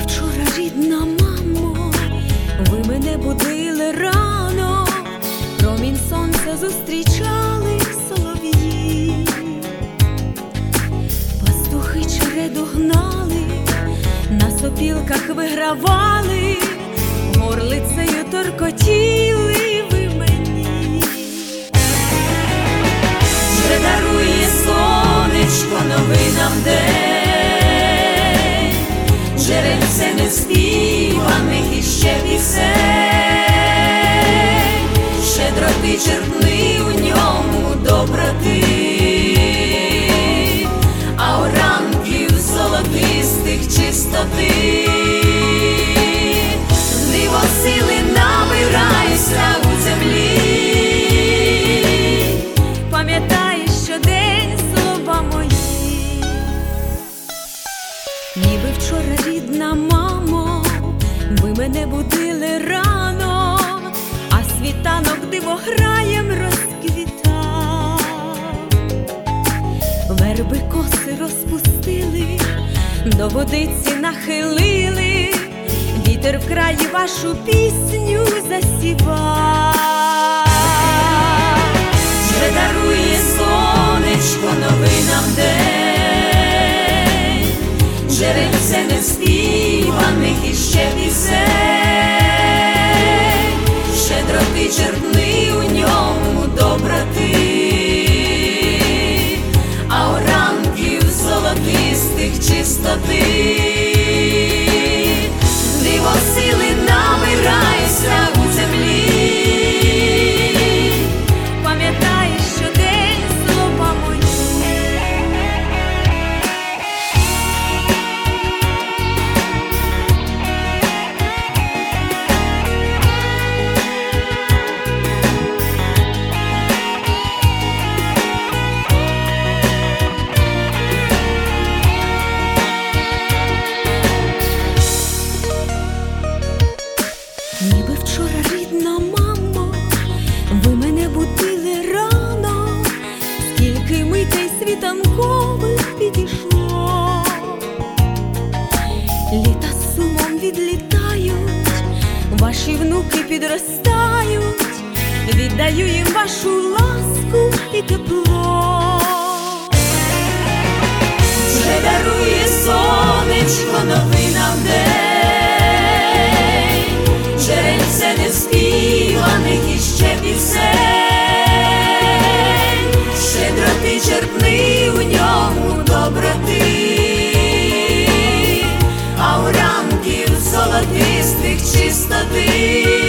вчора, рідна мамо, ви мене будили рано, промінь сонця зустрічали солов'ї, пастухи череду гнали, на сопілках вигравали, горлицею торкотіли ви мені. Вже дарує сонечко новий нам день, джерельце неспіваних іще пісень, щедроти черпни у ньому доброти, а у ранків золотистих чистоти. Диво сили набирайся у землі, пам'ятай щодень слова мої. Ніби вчора, рідна мамо, ви мене будили рано, а світанок дивограєм розквітав. Верби коси розпустили, до водиці нахилили, вітер в краї вашу пісню засівав. Вже дарує сонечко новий нам день, джерельце неспіваних іще пісень, щедроти черпни у ньому доброти, а у ранків золотистих чистоти. Диво сили набирайся у землі, пам'ятай щодень слова мої. Ніби вчора, рідна мамо, ви мене будили рано, скільки митей світанкових підійшло. Літа сумом відлітають, ваші внуки підростають, віддаю їм вашу ласку і тепло. Вже дарує сонечко новий нам день, джерельце неспіваних іще пісень, щедроти черпни у ньому доброти, а у ранків золотистих чистоти.